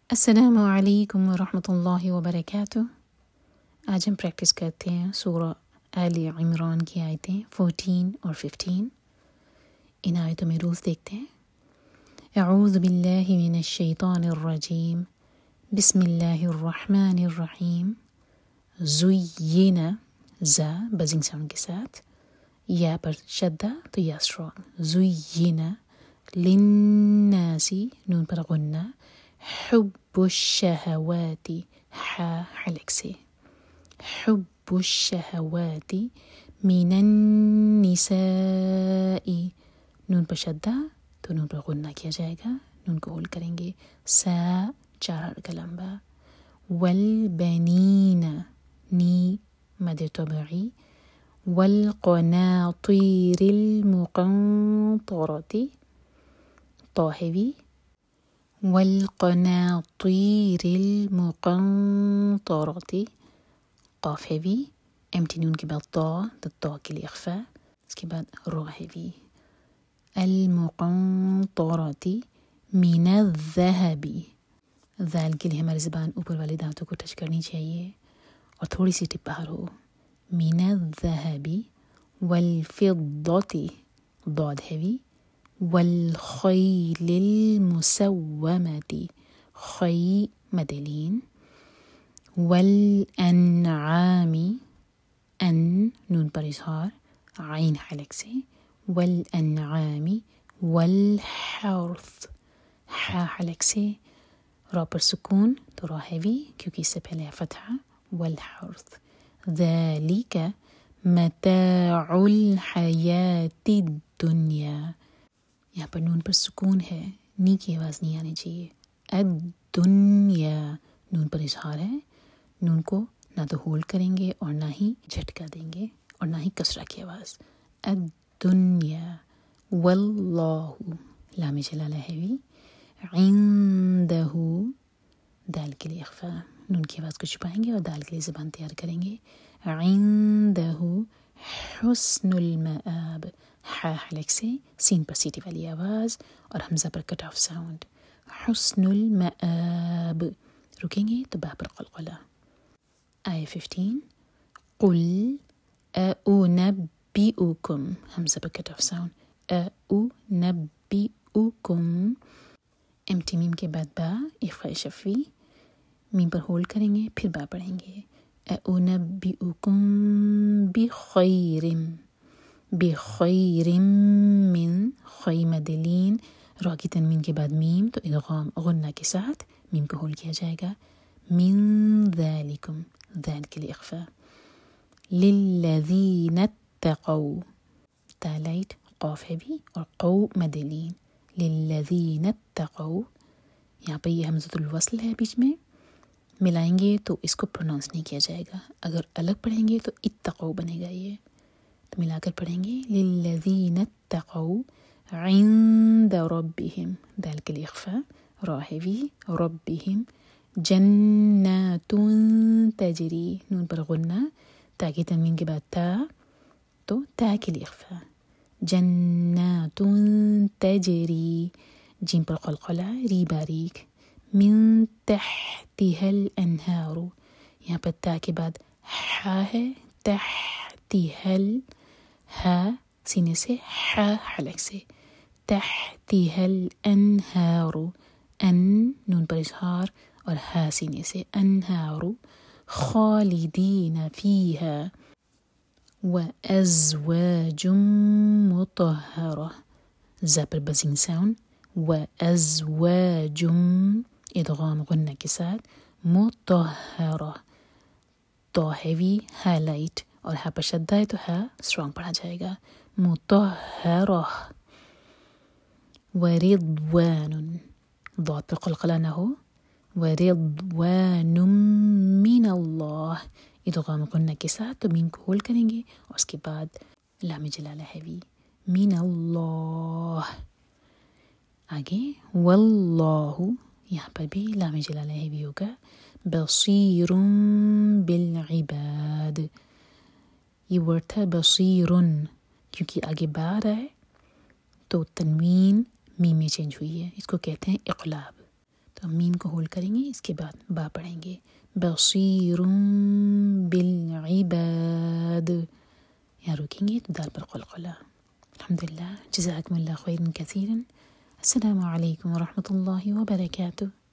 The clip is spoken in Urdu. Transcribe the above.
السلام علیکم ورحمۃ اللہ وبرکاتہ۔ آج ہم پریکٹس کرتے ہیں سورہ آل عمران کی آیتیں 14 اور 15۔ ان آیتوں میں روز دیکھتے ہیں۔ اعوذ باللہ من الشیطان الرجیم، بسم اللہ الرحمن الرحیم۔ زُیِّنَ، زا بزنگ ساؤنڈ کے ساتھ، یا پر شدہ تو یا اسٹرانگ، زُیِّنَ للناس، نون پر غنہ، حب الشہوات، حا حلق سے، حب الشہوات من النساء، نون پر شدہ تو نون پر غنہ کیا جائے گا، نون کو ہولڈ کریں گے، سا چار حرکہ لمبا، والبنین، نی مد طبعی، والقناطیر المقنطرة، طا ہیوی، والقناطیر المقنطرة، قاف ہیوی، ایمٹی نون کے بعد طا، تو طا کے لیے اخفا، اس کے بعد را ہیوی، المقنطرة من الذهب، ذال کے لیے ہماری زبان اوپر والے دانتوں کو ٹچ کرنی چاہیے اور تھوڑی سی ٹپ باہر ہو، من الذهب، والفضة، ضاد ہیوی، والخیل المسومة، خی مدلین، والانعام، ان نون پر اظہار، عین حلق سے، والانعام، والحرث، حا حلق سے، را پر سکون تو را ہیوی کیونکہ اس سے پہلے ہے فتحہ، والحرث، ذالک متاع الحیاة الدنیا، یہاں پر نون پر سکون ہے، نی کی آواز نہیں آنی چاہیے، الدنیا، نون پر اظہار ہے، نون کو نہ تو ہولڈ کریں گے اور نہ ہی جھٹکا دیں گے اور نہ ہی کسرہ کی آواز، الدنیا، واللہ، لام جلالہ ہیوی، عندہ، دال کے لیے اخفا، نون کی آواز کو چھپائیں گے اور دال کے لیے زبان تیار کریں گے، عندہ حسن المآب، حا حلق سے، سین پر سیٹی والی آواز اور حمزہ پر کٹ آف ساؤنڈ، حسن المآب، رکیں گے تو با پر قلقلہ۔ آیہ 15، قل اؤنبئکم، حمزہ پر کٹ آف ساؤنڈ، اؤنبئکم، ایمٹی میم کے بعد با، اخفاء شفوی، میم پر ہولڈ کریں گے پھر با پڑھیں گے، اؤنبئکم بخیر، بخیر من، خی مدلین، را کی تنوین کے بعد میم تو ادغام غنہ کے ساتھ میم کو ہولڈ کیا جائے گا، من ذالکم، ذال کے لیے اخفا، للذین اتقوا، تا لائٹ، قاف ہیوی اور قو مدلین، للذین اتقوا، یہاں پر یہ حمزۃ الوصل ہے بیچ میں، ملائیں گے تو اس کو پروناؤنس نہیں کیا جائے گا، اگر الگ پڑھیں گے تو اتقوا بنے گا، یہ تو ملا کر پڑھیں گے، للذین اتقوا عند ربهم، دال کے لیے اخفا، را ہیوی، ربهم، جنات تجری، نون پر غنہ، تا کی تنوین کے بعد تا تو تا کے لیے اخفا، جنات تجری، جیم پر قلقلہ، ری باریک، من تحتها الانہار، یہاں پر تا کے بعد حا ہے، تحتها ہا سینے سے، حا حلق سے، تحتها الانہار، ان نون پر اظہار اور ہا سینے سے، انہار، خالدین فیہا، وازواج مطہرہ، زا پر بزنگ ساؤنڈ، وازواج، ادغام غنہ کے ساتھ، مطہرہ، طا ہیوی، ہا لائٹ اور ہا پر شدہ ہے تو ہا اسٹرانگ پڑھا جائے گا، مطہرہ، ورضوان، ضاد پر قلقلہ نہ ہو، ورضوان من اللہ، ادغام غنہ کے ساتھ تو میم کو ہولڈ کریں گے اور اس کے بعد لام جلالہ ہیوی، من اللہ، آگے واللہ، یہاں پر بھی لام جلالہ ہیوی ہوگا، بصیر بالعباد، یہ ورڈ تھا بصیرن، کیونکہ آگے با رہا ہے تو تنوین میم میں چینج ہوئی ہے، اس کو کہتے ہیں اقلاب، تو میم کو ہولڈ کریں گے، اس کے بعد با پڑھیں گے، بصیر بالعباد، یہاں رکیں گے تو دال پر قلقلہ. الحمدللہ، جزاکم اللہ خیرا کثیرا. السلام علیکم ورحمۃ اللہ وبرکاتہ.